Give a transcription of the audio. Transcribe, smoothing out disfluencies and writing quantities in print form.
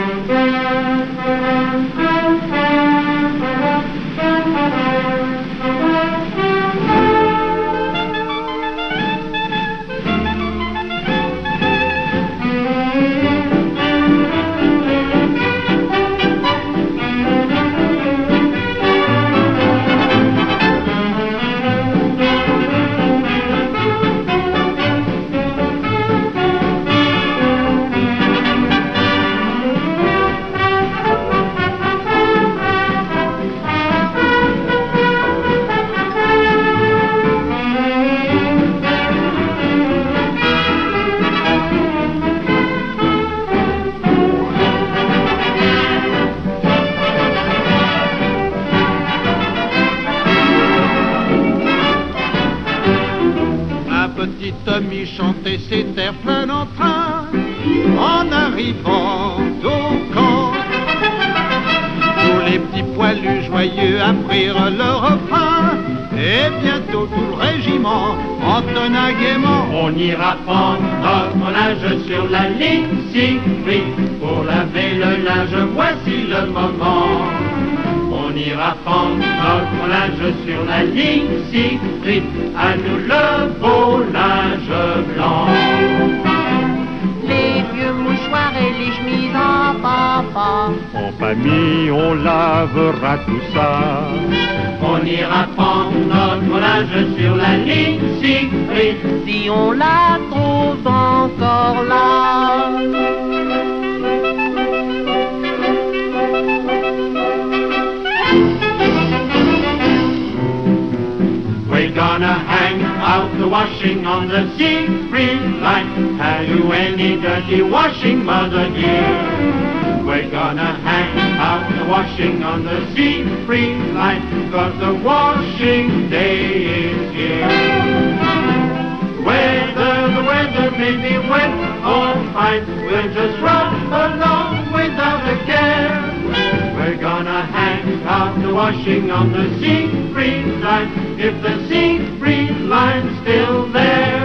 Tommy chantait ses terres plein d'entrain en arrivant au camp. Tous les petits poilus joyeux apprirent le refrain et bientôt tout le régiment entonna gaiement. On ira prendre notre linge sur la ligne Siegfried pour laver le linge, voici le moment. On ira prendre notre linge sur la ligne Siegfried, à nous le beau linge blanc. Les vieux mouchoirs et les chemises en papa, en famille on lavera tout ça. On ira prendre notre linge sur la ligne Siegfried, si on la trouve encore là. We're gonna hang out the washing on the Siegfried line. Have you any dirty washing, mother dear? We're gonna hang out the washing on the Siegfried line, 'cause the washing day is here. Whether the weather may be wet or fine, we'll just run along without a care. We're gonna hang out the washing on the Siegfried line, if the Siegfried line's still there.